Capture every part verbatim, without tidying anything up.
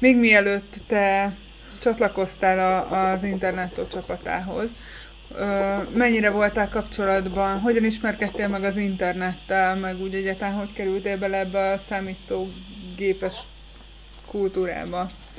még mielőtt te csatlakoztál a, az Internettó csapatához, mennyire voltál kapcsolatban, hogyan ismerkedtél meg az internettel, meg úgy egyáltalán hogy kerültél bele ebbe a számítógépes kultúrába?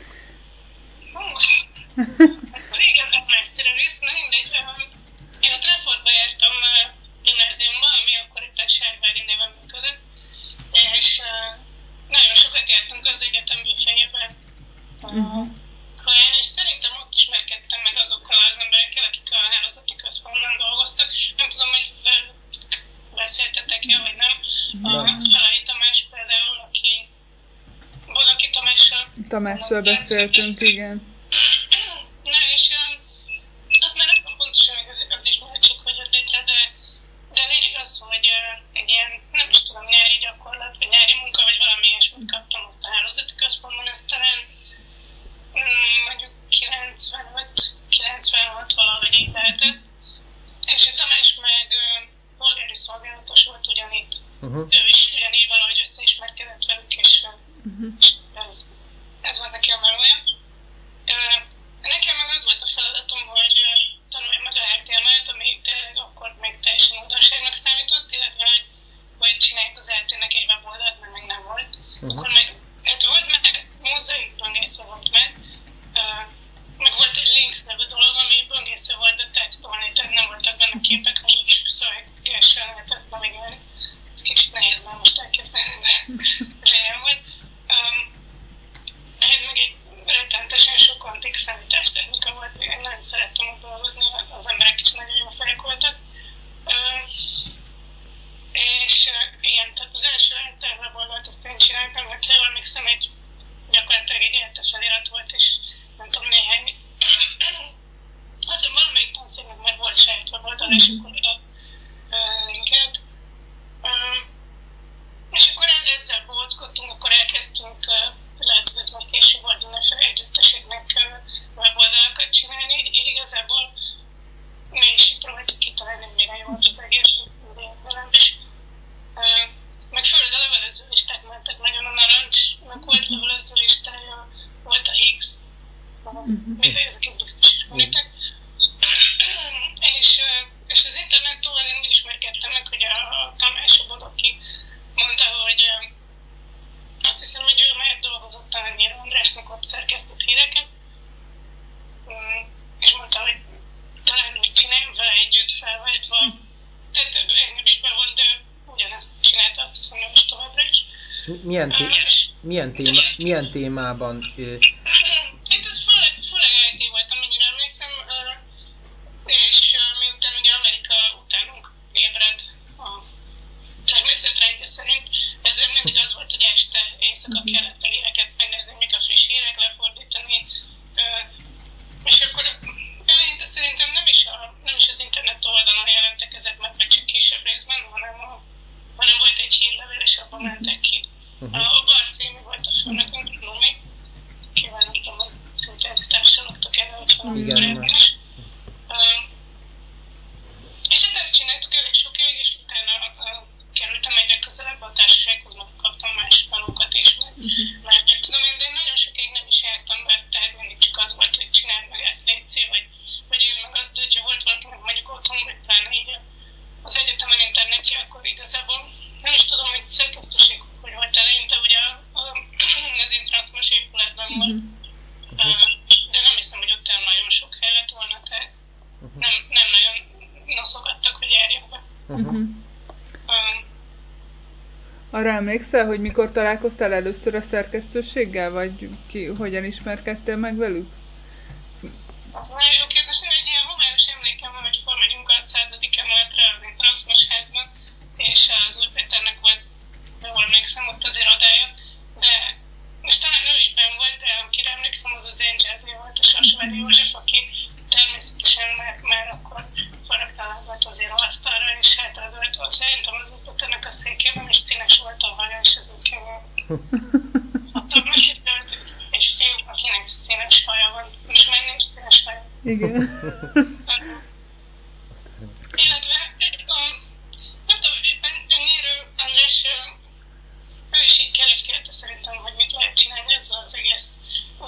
Régen nem messzire visz, na mindegy. Én a Trefordba jártam gimnáziumban, ami akkor éppen Sárvári néven működött, és nagyon sokat jártunk az egyetemben fejében uh-huh. Kaján, és szerintem ott ismerkedtem meg azokkal az emberekkel, akik a hálózati központban dolgoztak. Nem tudom, hogy beszéltetek-e, vagy nem. A Szalai Tamás például, aki valaki Tamással... Tamással beszéltünk, igen. Na, és az már nem tudom pontosan, hogy az, az ismertség, hogy jött létre, de, de lényeg az, hogy egy ilyen, nem is tudom, nyári gyakorlat, vagy nyári munka, vagy valami ilyesmit kaptam ott a hálózati központban, ez talán mondjuk kilencvenöt kilencvenhat valahogy így lehetett. És a Tamás meg polgári szolgálatos volt ugyanitt. Uh-huh. Ő is ugyanígy valahogy összeismerkedett velük, és uh-huh. ez, ez volt neki a melója. Nekem meg az volt a feladatom, hogy tanuljam meg a há té em el-t, ami tényleg akkor még teljesen újdonságnak számított, illetve hogy, hogy csináljuk az há té-nek egy weboldalt, mert még nem volt. Uh-huh. Akkor meg, hát volt meg, mozaik böngésző volt meg, uh, meg volt egy Links nevű dolog, ami böngésző volt, de textolni, tehát nem voltak benne képek, és szöveggessel lehetett navigálni. Ez kicsit nehéz már most elképzelni, de régen volt. Um, hát meg egy rettenetesen sok antik számítástechnika volt, én nagyon szerettem ott dolgozni, az emberek is nagyon jó fejek voltak. Uh, és uh, igen, tehát az első weboldalt azt én csináltam, mert ha jól emlékszem, egy gyakorlatilag egy érte felirat volt, és nem tudom, néhány azért valamelyik tanszéknek már volt saját weboldal, és akkor oda uh, linkelt. Uh, és akkor ezzel bóckodtunk, akkor elkezdtünk, uh, lehet, hogy ez már később volt, mindenféle együtteségnek uh, weboldalakat csinálni, így, így igazából mi is próbáltuk kitalálni, hogy mire jó az az egész, velem is. Uh, meg főleg a levelező listák mentek nagyon, a Narancsnak volt levelező listája, volt a X, uh, ezeket biztos ismeritek. és, uh, és az internettől én úgy ismerkedtem meg, hogy a, a Tamás a Bodoki mondta, hogy uh, azt hiszem, hogy ő már dolgozott a Nyíró Andrásnak ott szerkesztett híreket, um, és mondta, hogy talán úgy csináljunk vele együtt felváltva, tehát engem is bevont, de ugyanezt csinálta, azt hiszem, hogy most továbbra is. Milyen, té- uh, milyen, téma, milyen témában? Uh... Hát ez főleg, főleg i té volt, amennyire emlékszem, uh, és uh, miután ugye Amerika utánunk ébred a természetrendje szerint, ezért mindig az volt, hogy este éjszaka kellett a híreket megnézni, mik a friss hírek, lefordítani, uh, és akkor eleinte szerintem nem is, a, nem is az internet oldalon jelentek ezek meg, vagy csak kisebb részben, hanem, a, hanem volt egy hírlevél, és abban mentek ki. Uh-huh. A, a Barcémi volt a főnökünk, Lumi, kivel nem tudom, hogy szintén társalogtak erre, hogy valami is. Uh, és hát ezt csináltuk elég sokáig, és utána uh, kerültem egyre közelebb a társasághoz, meg kaptam más valókat is, meg, uh-huh. mert tudom én, de én nagyon sokáig nem is jártam be, tehát mindig csak az volt, hogy csináld meg ezt légy, vagy, vagy írd meg azt, hogyha volt valakinek mondjuk otthon, vagy pláne így az egyetemen internetje, akkor igazából nem is tudom, hogy szerkesztőség hogy volt eleinte, ugye az Intranszmos épületben volt, uh-huh. de nem hiszem, hogy ott nagyon sok hely lett volna, tehát uh-huh. nem, nem nagyon noszogattak, hogy járjak be. Uh-huh. Um, Arra emlékszel, hogy mikor találkoztál először a szerkesztőséggel, vagy ki, hogyan ismerkedtél meg velük? Az nagyon jó kérdés, egy ilyen homályos emlékem van, hogy formegyünk a századik emeletre az Intranszmos házban, és az Új Péternek volt, jól emlékszem, ott az irodája, de most talán ő is benn volt, de akire emlékszem, az az én dzserné volt, a Sasvári József, aki természetesen már, már akkor faragtalan volt az íróasztalra, és hátradőlt, szerintem az Új Péternek a székében, és színes volt a haja, és ez úgy hatalmas időt, és fiú, akinek színes haja van, most már nincs színes haja. Igen. Illetve, nem tudom, Nyírő András, ő is így kérdezte szerintem, hogy mit lehet csinálni ezzel az egész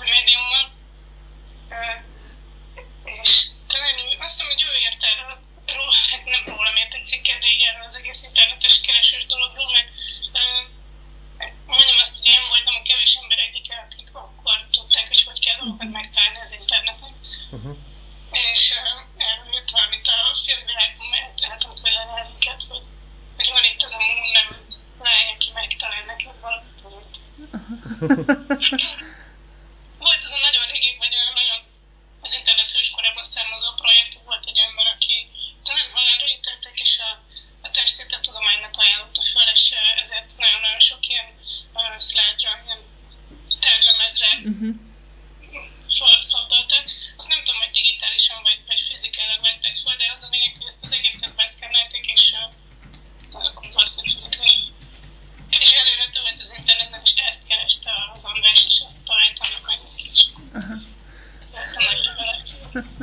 dolgokat megtalálni az interneten. Uh-huh. És uh, erről jött valamit a félvilágban, mert el tudom küldeni a linket, hogy, hogy van itt az a Moon nevű lány, aki megtalál neked valamit azért. Volt az a nagyon régi, vagy olyan nagyon az internet hőskorában származó projekt, volt egy ember, aki talán halálra ítélték, és a, a testét a tudománynak ajánlotta föl, és ezért nagyon-nagyon sok ilyen uh, slide-ra, ilyen tárgylemezre uh-huh. felszabdalták. Azt nem tudom, hogy digitálisan vagy, vagy fizikailag vettek föl, de az a lényeg, hogy ezt az egészet beszkennelték, és uh, akkor valószínűleg fizikai. És elérhető volt az interneten, és ezt kereste az András, és azt találtam meg neki is. Uh-huh. Ez volt a nagy reveláció.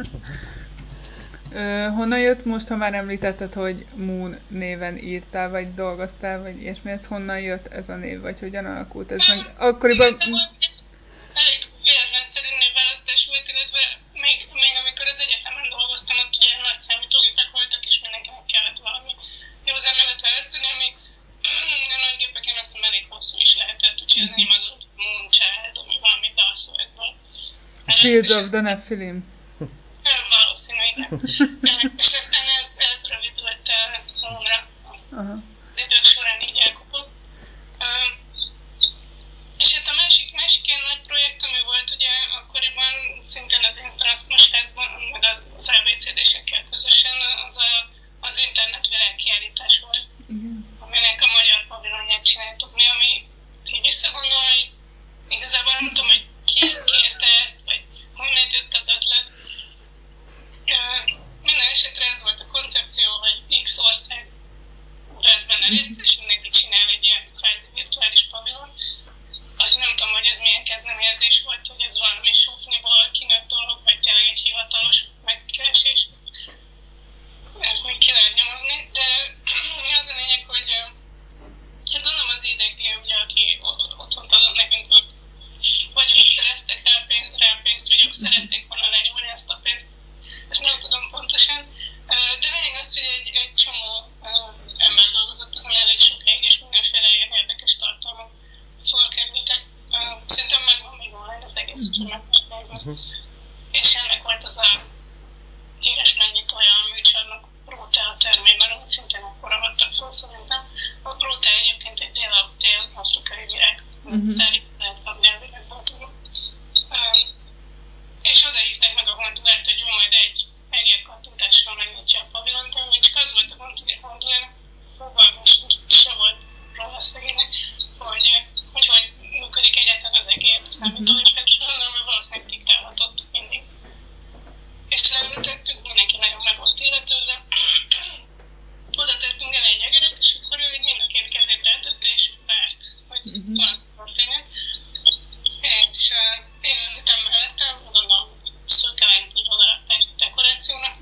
Honnan jött most, ha már említetted, hogy Moon néven írtál, vagy dolgoztál, vagy ilyesmi, ez honnan jött ez a név, vagy hogyan alakult ez meg? Akkoriban... Elég véletlenszerű névválasztás volt, illetve még, még amikor az egyetemen dolgoztam, ott ugye nagy számítógépek voltak, és mindenkinek kellett valami józan nevet választani, ami a nagy gépeken azt hiszem elég hosszú is lehetett, úgyhogy az enyém az volt Moon Child, ami valami dalszövegben. Fields of the Nephilim. Valószínű, igen. És aztán ez, ez rövidült Moonra. Az idők során így elkopott. Uh, és hát a másik, másik ilyen nagy projekt, ami volt ugye akkoriban szintén az én transzmosházban, meg az á bé cé dé-sekkel közösen, az a, az internet világkiállítás volt, mm. aminek a magyar pavilonját csináltuk mi, ami így visszagondolom, hogy igazából nem tudom, hogy ki kérte ezt, vagy honnan jött az ötlet. Uh, minden esetre ez volt a koncepció, hogy X ország vesz benne részt, és mindenki csinál egy ilyen kvázi virtuális pavilon. Azt nem tudom, hogy ez milyen kezdeményezés volt, hogy ez valami sufniból kinőtt dolog, vagy tényleg egy hivatalos megkeresés. Ezt még ki lehet nyomozni, de az a lényeg, hogy hát gondolom az idegi, ugye, aki otthont adott nekünk, vagy ők szereztek rá pénzt, rá pénzt, vagy ők szerették volna lenyúlni ezt a pénzt. Ezt nem tudom pontosan, de lényeg az, hogy egy, egy csomó ember dolgozott azon elég sokáig, és mindenféle ilyen érdekes tartalmak fölkerültek. Szerintem megvan még online az egész, úgyhogy meg lehet nézni. És ennek volt az a híres megnyitója a műcsarnok Prótea a termében, amit szintén akkora adtak föl szerintem. A Prótea egyébként egy dél-afrikai virág, szerint lehet kapni elvileg voltunk. És odaírták meg a Hondulát, hogy ő majd egy egér kattintással megnyitja a pavilont, ami csak az volt a gond, hogy a Hondulán fogalmas se volt róla szegénynek, hogy hogy hogy működik egyáltalán az egér számítógépekről, hanem valószínűleg diktálhatottuk mindig. És leültettük, mindenki nagyon meg volt illetődve. Oda tettünk el egy egeret, és akkor ő mind a két kezét rátette, és várt, hogy valami történjen. És uh, én ültem mellettem, gondolom, szőkelányt így odarakták dekorációnak.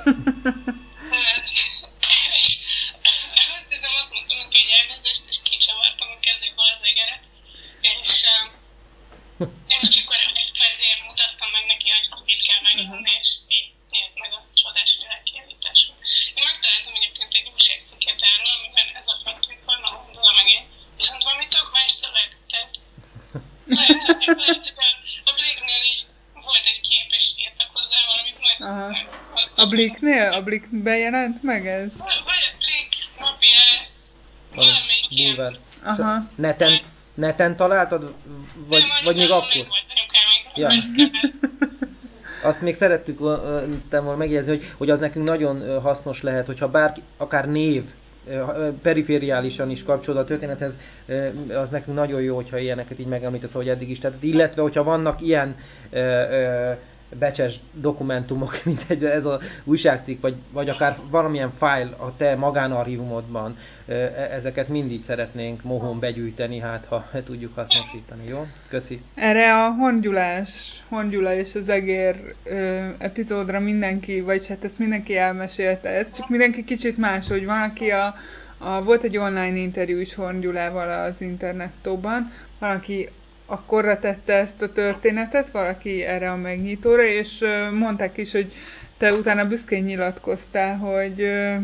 uh, és azt hiszem, azt mondtam neki, hogy elnézést, és kicsavartam a kezéből az egeret. És, uh, és akkor egy kvázi mutattam meg neki, hogy mit kell megnyomni, és így nyílt meg a csodás világkiállításról. Én megtaláltam egyébként egy újságcikket erről, amiben ez a fénykép van, a Hondola meg én, viszont valami tök más szöveg, tehát lehet, hogy, lehet, hogy a, a Blake-nél így volt egy kép, és írtak hozzá valamit, majd... Aha. A Blake-nél? A Blake-ben jelent meg ez? Vagy a Blake, Mapiász, valamelyik ilyen... Aha. Neten, neten találtad? Vagy, nem, vagy még akkor? Nem volt anyukám, ja. Azt még szerettük volna megjegyezni, hogy, hogy az nekünk nagyon hasznos lehet, hogyha bárki, akár név, perifériálisan is kapcsolódó a történethez, az nekünk nagyon jó, hogyha ilyeneket így megemlítesz, ahogy eddig is. Tehát, illetve, hogyha vannak ilyen ö, ö, becses dokumentumok, mint egy, ez az újságcikk, vagy, vagy akár valamilyen fájl a te magánarchívumodban, ezeket mindig szeretnénk mohón begyűjteni, hát ha tudjuk hasznosítani, jó? Köszi. Erre a Hongyulás, Hongyula és az egér ö, epizódra mindenki, vagy hát ezt mindenki elmesélte, ez csak mindenki kicsit más, hogy van, aki a, a volt egy online interjú is Hongyulával az internettóban, van, aki akkorra tette ezt a történetet, valaki erre a megnyitóra, és ö, mondták is, hogy te utána büszkén nyilatkoztál, hogy ö,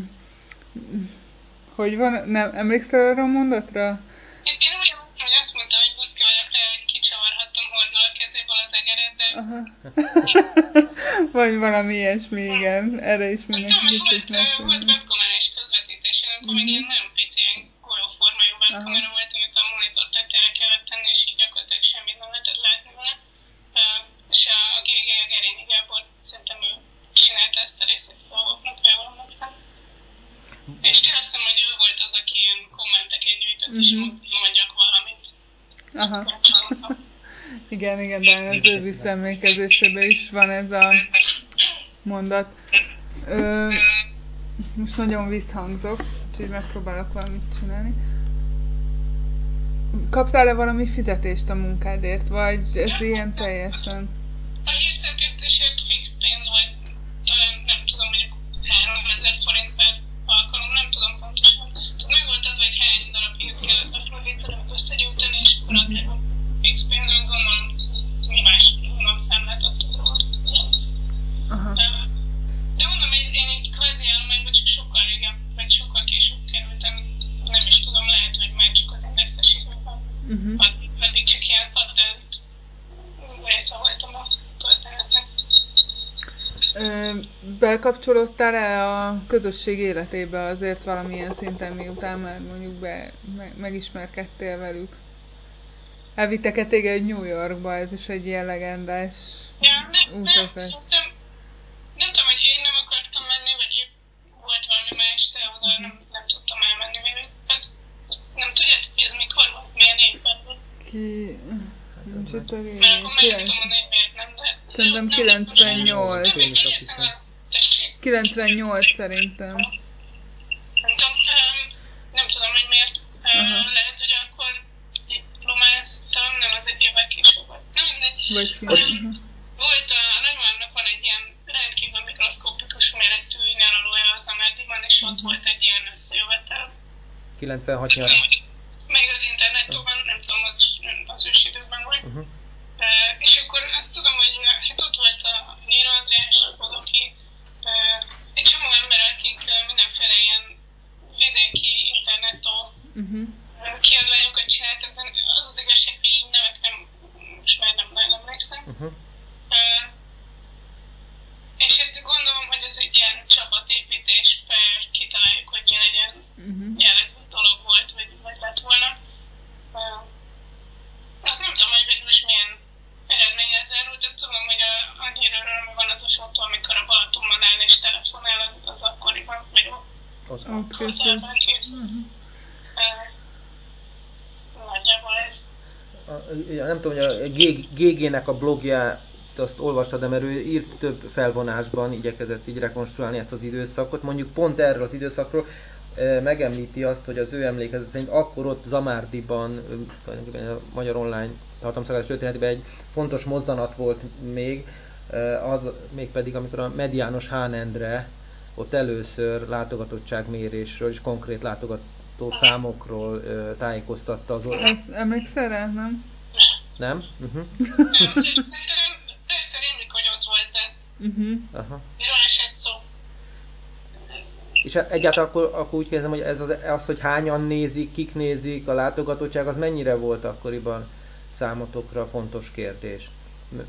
hogy van, nem emlékszel arra a mondatra? Én úgy emlékszem, hogy azt mondtam, hogy büszke vagyok rá, hogy kicsavarhattam Hordul a a kezéből az egeret, de... Aha. Vagy valami ilyesmi, igen. Erre is mindenki biztos volt, volt webkamerás közvetítés, amikor uh-huh. még ilyen nagyon pici, ilyen golyóformájú webkamera volt, amit a monitor tetejére kellett tenni, és így gyakorlatilag semmit nem lehetett látni vele. Uh, és a gé gé Gerényi Gábor szerintem ő csinálta ezt a részét a dolgoknak, ha jól emlékszem. És azt hiszem, hogy ő volt az, aki ilyen kommenteket gyűjtött, uh-huh. és mondjak valamit. Aha. Igen, igen, de az ő visszaemlékezésében is van ez a mondat. Ö, most nagyon visszhangzok, úgyhogy megpróbálok valamit csinálni. Kaptál-e valami fizetést a munkádért, vagy ez ja, ilyen teljesen? A hírszerkesztésért fix pénz volt, talán nem tudom, mondjuk háromezer forint per alkalom, nem tudom pontosan. Tehát meg volt adva, hogy hány darab hírt kellett befordítani, meg összegyűjteni, és akkor azért volt fix pénz, amit gondolom, mi más gondolom számlát adtuk róla. Aha. De mondom, én, én így kvázi állományban csak sokkal régebb, vagy sokkal később kerültem, nem is tudom, lehet, hogy már csak az indexes időben. Uh-huh. Addig, addig csak ilyen szatellit része voltam a történetnek. Bekapcsolódtál-e a közösség életébe azért valamilyen szinten, miután már mondjuk be, me, megismerkedtél velük? Elvittek-e téged New Yorkba, ez is egy ilyen legendás ja, nem, utazás. Nem, szóval, nem tudom, hogy én nem akartam menni, vagy épp volt valami más, de oda uh-huh. nem, nem tudtam elmenni velük. Ezt nem tudjátok, hogy ez mikor volt, milyen évben volt? Ki... Nincs itt a végén. Mert akkor meg tudom mondani, hogy miért nem, de... Szerintem kilencvennyolc. kilencvennyolc szerintem. Nem tudom, nem tudom, hogy miért. Uh-huh. Lehet, hogy akkor diplomáztam, nem az egy évvel később volt. Nem mindegy. Vagy ki. Uh-huh. Volt a, a nagymamámnak van egy ilyen rendkívül mikroszkopikus méretű nyaralója az Amerdiban, és ott uh-huh. volt egy ilyen összejövetel. kilencvenhat nyár. Még az internetóban, nem tudom, az, az ős időkben volt. Uh-huh. Uh, és akkor azt tudom, hogy hát ott volt a Nyír András, valaki, uh, egy csomó ember, akik uh, mindenféle ilyen vidéki internetó uh-huh. uh, kiadványokat csináltak, de az az igazság, hogy így nevek nem, most már nem nagyon emlékszem. Uh-huh. Uh, és ezt gondolom, hogy ez egy ilyen csapatépítés per kitaláljuk, hogy mi legyen uh-huh. jellegű dolog volt, vagy, vagy lett volna. Uh, azt nem tudom, hogy végül is milyen eredménye zárult, azt tudom, hogy a, a hírőről, ami van az a fotó, amikor a Balatonban áll és telefonál, az, az akkoriban, vagy ott hozzában készült. Uh-huh. Uh, nagyjából ez. A, nem tudom, hogy a gé gének a blogját azt olvastad, de mert ő írt több felvonásban, igyekezett így rekonstruálni ezt az időszakot. Mondjuk pont erről az időszakról megemlíti azt, hogy az ő emlékezet szerint akkor ott Zamárdiban, tulajdonképpen a Magyar Online hatalomszakadás történetében egy fontos mozzanat volt még, az mégpedig amikor a Mediános Hán Endre ott először látogatottságmérésről és konkrét látogató számokról tájékoztatta az országot. Emlékszel rá, nem? Nem? Uh-huh. Persze rémlik, hogy ott volt, de uh-huh. Aha. miről esett szó? És egyáltalán akkor, akkor úgy kérdezem, hogy ez az, az, hogy hányan nézik, kik nézik, a látogatottság, az mennyire volt akkoriban számotokra fontos kérdés? Mm,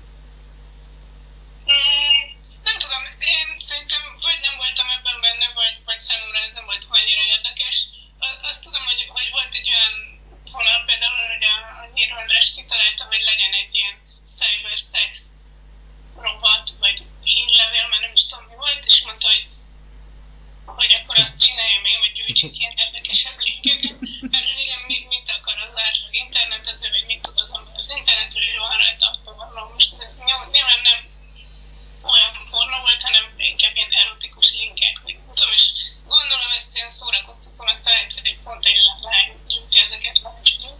nem tudom, én szerintem vagy nem voltam ebben benne, vagy, vagy számomra ez nem volt annyira érdekes. Azt tudom, hogy, hogy volt egy olyan vonal például, hogy a, a Nyír András kitalálta, hogy legyen egy ilyen cybersex rovat, vagy hírlevél, mert nem is tudom mi volt, és mondta, hogy hogy akkor azt csináljam én, hogy gyűjtsük ilyen érdekesebb linkeket, mert igen, mit, mit akar az átlag internetező, vagy mit tud az ember az internetről, hogy van rajta a pornó. Most ez nyilván nem olyan pornó volt, hanem inkább ilyen erotikus linkek, vagy nem tudom, és gondolom ezt ilyen szórakoztatónak talált, hogy pont egy lány gyűjti ezeket láncsolni.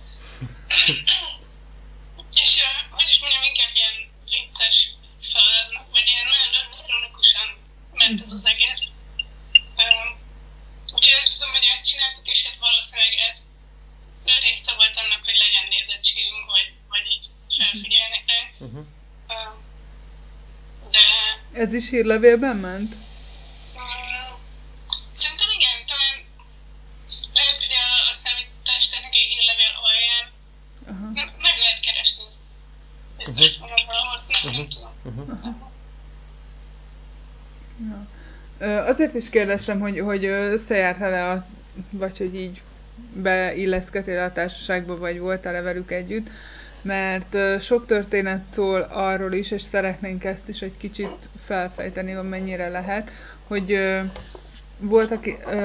És hogy is mondjam, inkább ilyen vicces feladatnak, vagy ilyen nagyon ironikusan ment ez az egész. Um, úgyhogy azt tudom, hogy ezt csináltuk, és hát valószínűleg ez része volt annak, hogy legyen nézettségünk, vagy, vagy így felfigyelnek rá. Uh-huh. Um, de... Ez is hírlevélben ment? Um, szerintem igen, talán lehet, hogy a, a számítástechnikai hírlevél alján uh-huh. meg lehet keresni. uh-huh. nem tudom. Uh-huh. Ja. Azért is kérdeztem, hogy, hogy összejártál-e, a, vagy hogy így beilleszkedtél a társaságba, vagy voltál-e velük együtt, mert sok történet szól arról is, és szeretnénk ezt is egy kicsit felfejteni, amennyire lehet, hogy voltak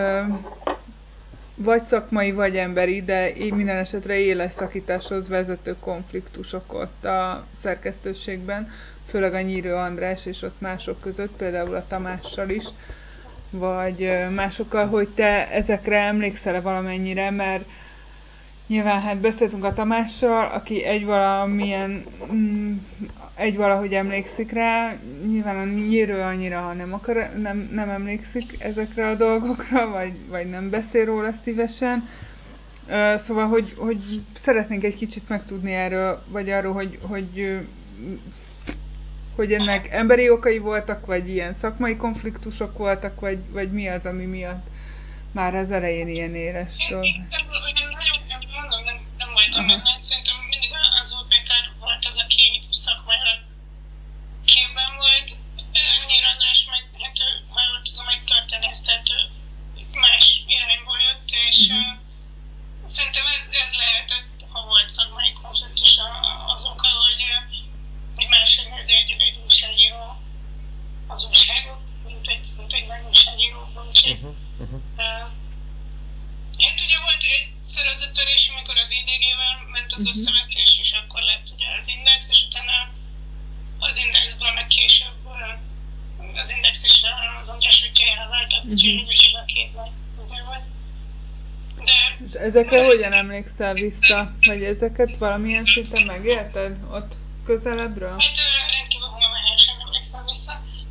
vagy szakmai, vagy emberi, de így minden esetre éles szakításhoz vezető konfliktusok ott a szerkesztőségben, főleg a Nyírő András és ott mások között, például a Tamással is, vagy másokkal, hogy te ezekre emlékszel-e valamennyire, mert nyilván hát beszéltünk a Tamással, aki egy valamilyen, egy valahogy emlékszik rá, nyilván a Nyírő annyira nem, akar, nem, nem emlékszik ezekre a dolgokra, vagy, vagy nem beszél róla szívesen. Szóval, hogy, hogy szeretnénk egy kicsit megtudni erről, vagy arról, hogy, hogy, hogy ennek emberi okai voltak, vagy ilyen szakmai konfliktusok voltak, vagy, vagy mi az, ami miatt már az elején ilyen éles dolog. Mondom, nem, nem voltam benne. Szerintem mindig az úr Péter volt az, aki szakmailag képben volt. Nyír András meg, hát ő, ha jól tudom, egy történész, tehát más irányból jött, és uh-huh. uh, szerintem ez, ez lehetett, ha volt szakmai konfliktus az oka, hogy, hogy máshogy nézi egy, egy újságíró az újságot, mint egy, mint egy nagy újságíró, bocsánat. Uh-huh. Uh-huh. Uh, Hát ugye volt egyszer az a törés, amikor az í dé gé-vel ment az uh-huh. összeveszés, és akkor lett ugye az Index, és utána az Indexből meg később az Index is az András útjájára váltott, uh-huh. úgyhogy is a két nagy ugye volt. De... És ezekre de... hogyan emlékszel vissza? Vagy ezeket valamilyen szinten megélted ott közelebbről? Hát rendkívül humorálisan emlékszem vissza.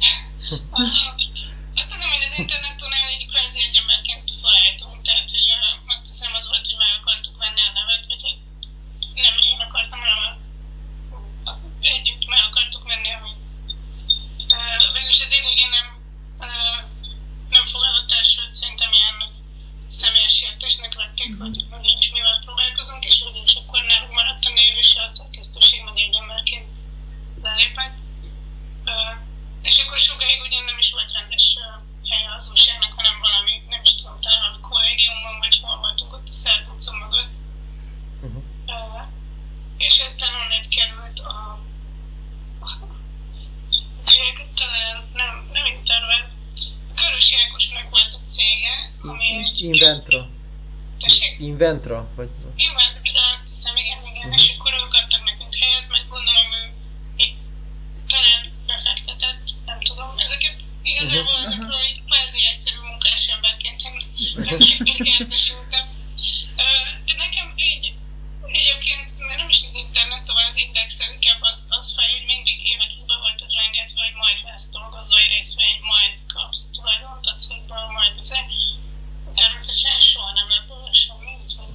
Azt tudom, hogy az internetonál így kvázi egyemerként felállítunk, tehát hogy azt hiszem az volt, hogy meg akartuk venni a nevet, vagy hogy nem én akartam, hanem együtt meg akartuk venni, amit végülis az idegén nem, nem fogadott el, sőt szerintem ilyen személyes értésnek vették, mm-hmm. hogy, hogy is mivel próbálkozunk, és végülis akkor náluk maradt a név, és a szerkesztőség meg egyemerként lelépett. És akkor sokáig ugye nem is volt rendes helye az újságnak, hanem valami, nem is tudom, talán valami kollégiumban, vagy hol voltunk ott a Szerb utca mögött. Uh-huh. Uh, és aztán onnét került a... Úgyhogy talán nem, nem internet. A Körös Jákosnak volt a cége, ami egy... Inventra. Tessék? Inventra? Vagy... Inventra, azt hiszem, igen, igen. Uh-huh. És akkor ők adtak nekünk helyet, meg gondolom ő talán befektetett, nem tudom, ezeket igazából uh-huh. ezekről így kvázi egyszerű munkásemberként én rendkívül értesültem. De nekem így egyébként, mert nem is az internet, tovább az Indexel, inkább az, az fel, hogy mindig évekig be volt az rengetve, hogy majd lesz dolgozói részvény, majd kapsz tulajdont a cégből, majd azért. Természetesen soha nem lett belőle semmi, úgyhogy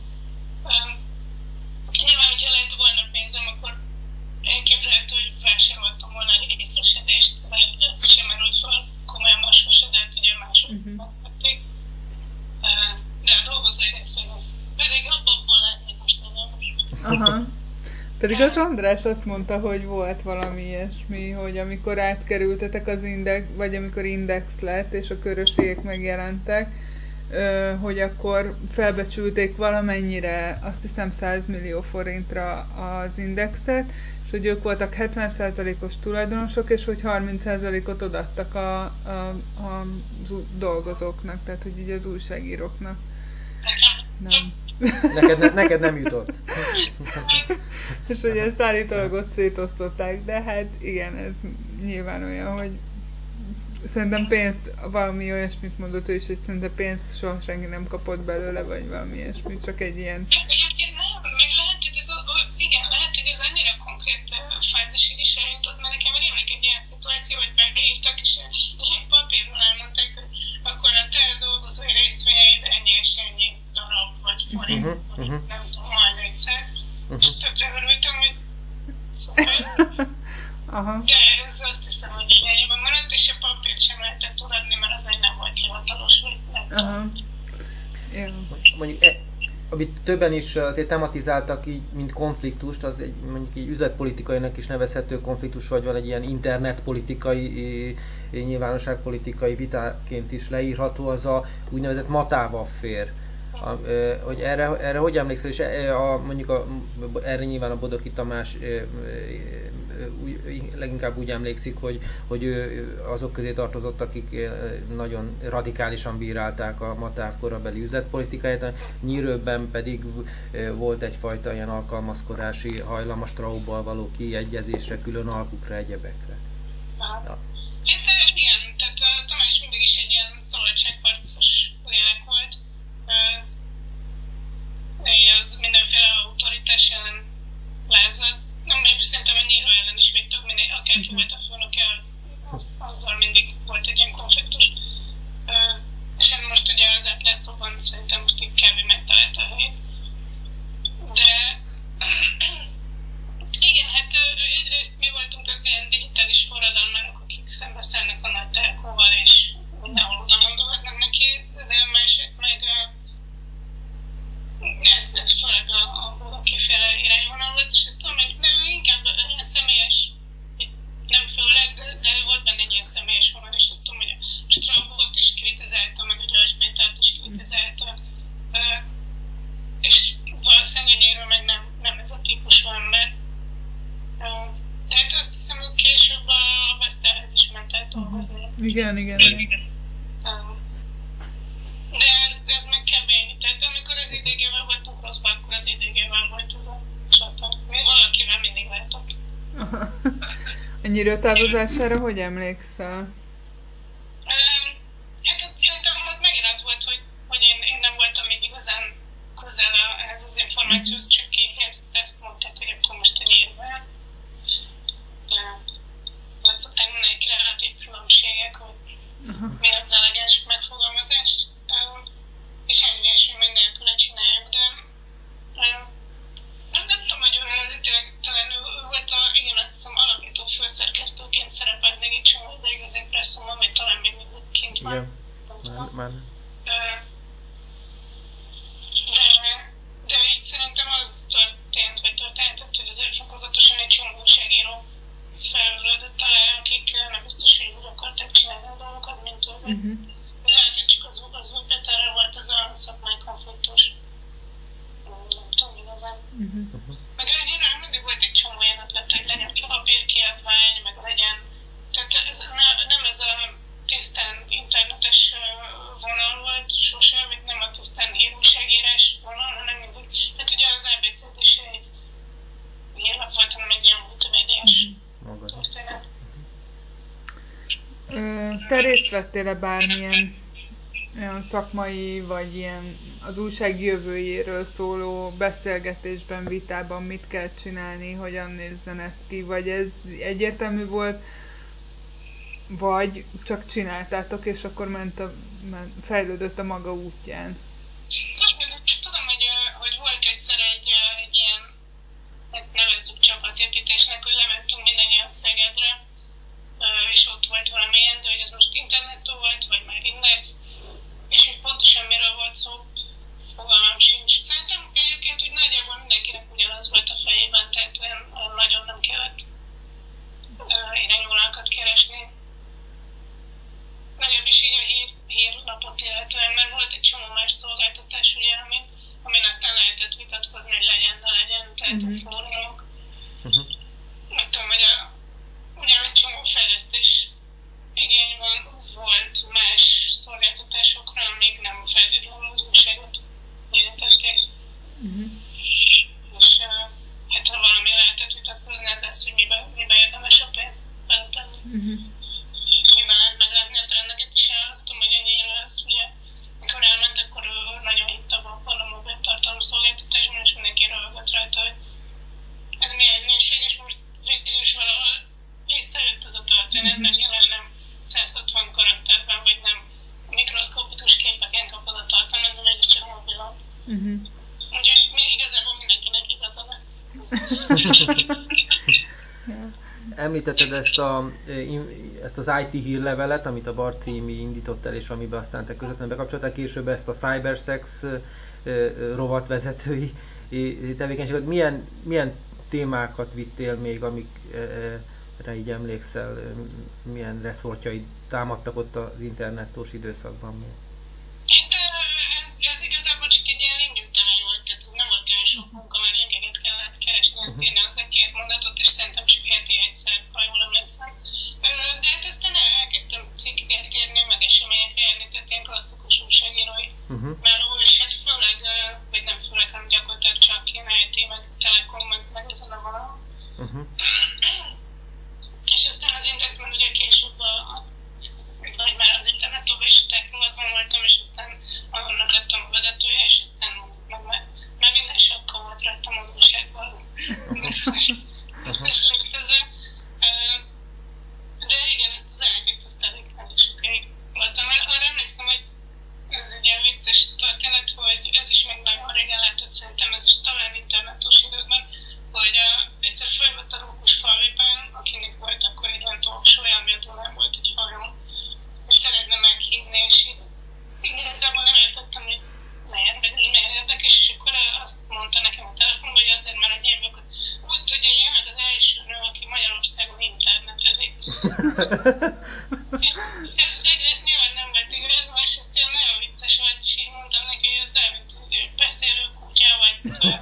nyilván, hogyha lett volna pénzem, akkor elképzelhető, hogy vásároltam volna egy részesedést, mert ez sem merült fel komolyan máshogy, de hát ugye mások megvették. Uh-huh. De a dolgozói részéhez pedig abból lehetnék most nagyon. Aha. Pedig az András azt mondta, hogy volt valami ilyesmi, hogy amikor átkerültetek az Index, vagy amikor Index lett, és a Körösiek megjelentek, hogy akkor felbecsülték valamennyire, azt hiszem száz millió forintra az Indexet, és hogy ők voltak hetven százalékos tulajdonosok, és hogy harminc százalékot odaadtak a, a, a dolgozóknak, tehát hogy így az újságíróknak. Nem. Neked, ne, neked nem jutott. És hogy ezt állítólag ott szétosztották, de hát igen, ez nyilván olyan, hogy szerintem pénzt, valami olyasmit mondott ő is, hogy szerintem pénzt soha senki nem kapott belőle, vagy valami ilyesmi, csak egy ilyen... Egyébként nem, meg lehet, hogy ez, igen, lehet, hogy ez annyira konkrét fázisig is eljutott, mert nekem rémlik egy ilyen szituáció, hogy beírtak, és ilyen papírról elmondták, hogy akkor a te dolgozói részvényeid ennyi és ennyi darab, vagy forint, uh-huh, vagy uh-huh. nem tudom, majd egyszer. Uh-huh. És tökre örültem, hogy szuper. Aha. De ez azt hiszem, hogy így ennyiben maradt, és a papírt sem lehetett tudni, mert az egy nem volt hivatalos, vagy nem tudom. Ja. Mondjuk e, amit többen is azért tematizáltak így, mint konfliktust, az egy mondjuk egy üzletpolitikainak is nevezhető konfliktus, vagy van egy ilyen internetpolitikai, nyilvánosságpolitikai vitáként is leírható, az a úgynevezett matávaffér. A, hogy erre, erre hogy emlékszel, és a, mondjuk a, erre nyilván a Bodoki Tamás leginkább úgy emlékszik, hogy, hogy ő azok közé tartozott, akik nagyon radikálisan bírálták a Matáv korabeli üzletpolitikáját, a Nyírőben pedig volt egyfajta ilyen alkalmazkodási hajlam a Straubbal való kiegyezésre, külön alkukra, egyebekre. Ja. Hát igen, tehát Tamás mindig is egy ilyen szabadságharcos lélek volt. Az mindenféle autoritás ellen lázadt. Nem, még szerintem a Nyíró ellen is védtük, mindig, akárki volt a főnöke, az, az, azzal mindig volt egy ilyen konfliktus. És hát most ugye az átlátszóban szerintem most így kb. Megtalálta a helyét. De igen, hát egyrészt mi voltunk az ilyen digitális forradalmárok, akik szembeszállnak a nagy telkóval, és mindenhol oda mondogatnak neki, de másrészt meg ez, ez főleg a, a Bodoki-féle irányvonal volt, és ezt tudom, hogy ő inkább ilyen személyes, nem főleg, de, de volt benne egy ilyen személyes vonal, és azt tudom, hogy a Straubot is kritizálta, meg a György Pétert is kritizálta, és valószínűleg Nyírő meg nem, nem ez a típusú ember. Tehát azt hiszem, hogy később a Vesztelhez is ment el dolgozni. Igen, igen. De ez, ez meg kemény. Tehát amikor az i dé gé-vel voltunk rosszban, akkor az i dé gé-vel volt ez a csata. Mi valakivel mindig lehetek. A Nyírő távozására hogy emlékszel? Um, hát ott szerintem az megint az volt, hogy, hogy én, én nem voltam még igazán közel ehhez az információhoz, csak így ezt, ezt mondták, hogy akkor most a Nyírővel. Vagy szokták mondani kreatív különbségek, hogy uh-huh. mi az elegáns megfogalmazás. Um, és ennyi ilyesmi meg nélküle csináljuk, de um, nem, nem tudom, hogy tényleg talán ő, ő volt a, igen, azt hiszem alapító főszerkesztőként szerepelt még egy csomó ideig az Impresszumon, vagy talán még mindig kint van. Igen, már, már nem. De, de így szerintem az történt, vagy történhetett, hogy azért fokozatosan egy csomó újságíró felülődött alá, akik nem biztos, hogy úgy akarták csinálni a dolgokat, mint ő. Uh-huh. Lehet, hogy csak az, az új Péterrel volt ez a szakmai konfliktus. Nem tudom igazán. Uh-huh. Meg egyébként mindig volt egy csomó ilyen ötlet, hogy legyen papírkiadvány, meg legyen. Tehát ez, ne, nem ez a tisztán internetes vonal volt sose, vagy nem a tisztán hírúságírás vonal, hanem mindig. Hát ugye az á bé cé is egy hírlap volt, hanem egy ilyen multimédiás uh-huh. történet. Te részt vettél-e bármilyen olyan szakmai, vagy ilyen az újság jövőjéről szóló beszélgetésben, vitában, mit kell csinálni, hogyan nézzen ez ki, vagy ez egyértelmű volt, vagy csak csináltátok, és akkor ment a, ment, fejlődött a maga útján? Szóval tudom, hogy, hogy volt egyszer egy, egy ilyen, hát nevezzük csapatépítésnek, hogy lementünk mindannyian Szegedre, és ott volt valamilyen, de hogy ez most internetó volt, vagy már index, és hogy pontosan miről volt szó, fogalmam sincs. Szerintem egyébként úgy nagyjából mindenkinek ugyanaz volt a fejében, tehát olyan, olyan nagyon nem kellett irányvonalakat keresni. Legalábbis így a hír, hírlapot illetően, mert volt egy csomó más szolgáltatás, ugye, amin, amin aztán lehetett vitatkozni, hogy legyen, ne legyen, tehát uh-huh. a fórumok. Uh-huh. Azt tudom, hogy a, ugye egy csomó fejlesztés igény van, volt más szolgáltatásokra, amíg nem feltétlenül az újságot érintették. Uh-huh. És hát ha valami lehetett vitatkozni, ez az, hogy miben, miben érdemes a pénzt beletenni. Uh-huh. Miben lehet meglátni a trendeket, és azt tudom, hogy ennyire az, ugye, mikor elment, akkor ő nagyon hitt abban a mobil tartalom szolgáltatásban, és mindenki röhögött rajta, hogy ez milyen hülyeség, és most végül is valahol visszajött ez a történet, mert jelen nem száz hatvan karakterben, vagy nem mikroszkopikus képeken kapod a tartalmat, de mégiscsak mobilon. Uh-huh. Úgyhogy mi igazából mindenkinek igaza lett. Említetted ezt, a, ezt az i té hírlevelet, amit a Barcimi indított el, és amiben aztán te közvetlenül bekapcsoltál, később ezt a CyberSex rovatvezetői tevékenységet. Milyen, milyen témákat vittél még, amikre így emlékszel, milyen reszortjaid támadtak ott az internettos időszakban még? Hát ez, ez igazából csak egy ilyen lényegtelen volt, tehát ez nem volt olyan sok munka, mert lényeget kellett keresni, azt írni az egy két mondatot, és szerintem csak heti egyszer, ha jól emlékszem. De hát aztán elkezdtem cikkeket írni, meg eseményekre járni, tehát ilyen klasszikus újságírói uh-huh. meló, és hát főleg, vagy nem főleg, hanem gyakorlatilag csak ilyen i té, meg Telekom, meg, meg ezen a valahol. Uh-huh. És aztán az Indexben ugye később a, vagy már az internetóban is technológiában voltam, és aztán annak lettem a vezetője, és aztán meg, meg, meg minden sapka volt rajtam az újságban. Összes létező. De igen, ezt az elejét, ezt elég, elég sokáig voltam. Arra emlékszem, hogy ez egy ilyen vicces történet, hogy ez is még nagyon régen lehetett, szerintem ez is talán internetos időkben, hogy uh, egyszer följött a Rókus Falvében, akinek volt akkor egy olyan talkshow-ja, ami a Dunán volt egy hajón, és szeretne meghívni, és én igazából nem értettem, hogy miért, meg miért érdekes, és akkor azt mondta nekem a telefonban, hogy azért, mert egy én vagyok, úgy tudja, hogy én meg az első nő, aki Magyarországon internetezik. Ez egyrészt nyilván nem volt igaz, másrészt ilyen nagyon vicces volt, és így mondtam neki, hogy ez olyan, mint egy beszélő kutya, vagy